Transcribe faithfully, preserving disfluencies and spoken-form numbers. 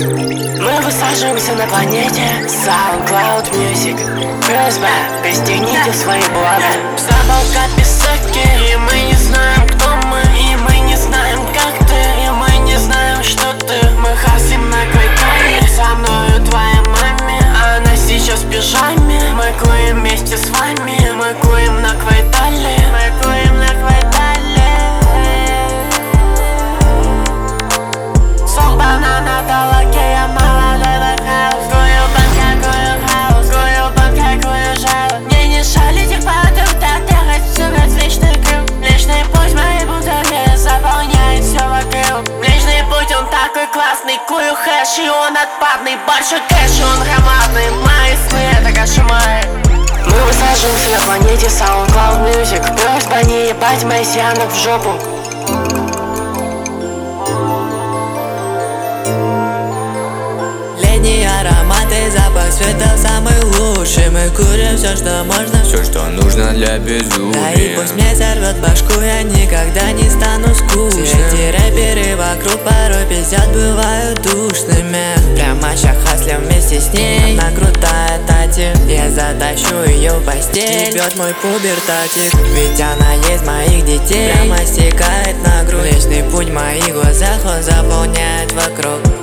Мы высаживаемся на планете SoundCloud Music. Просьба, пристегните свои блага. Заболка писаки, и мы не знаем, кто мы. И мы не знаем, как ты. И мы не знаем, что ты. Мы хасим на квартале. Со мною твоя маме. Она сейчас в пижаме. Мы куем вместе с вами. Мы куем на квартале. Мы куем на квартале. Сол банана талаке, я молодой хаус. Кую банка, кую хаус. Кую банка, кую жало. Мне не шалить их потом, так тягать все различный круг. Млечный путь моей бутылки заполняет все вокруг. Млечный путь, он такой классный. Кую хэш, и он отпадный. Большой кэш, и он громадный. Мои сны, это кошмары. Мы высаживаемся на планете SoundCloud Music. Просьба не ебать марсианок в жопу. Летние ароматы, запах цветов самый лучший. Мы курим все, что можно, все, что нужно для безумия. да и пусть мне сорвет башку, я никогда не стану скучным. Все эти рэперы вокруг порой пиздят, бывают душными. Прямо ща хаслим вместе с ней. Она крутая тати, я затащу ее в постель. Бьет мой пубертатик, ведь она есть моих детей. Прямо стекает на грудь. Вечный путь в моих глазах, он заполняет вокруг.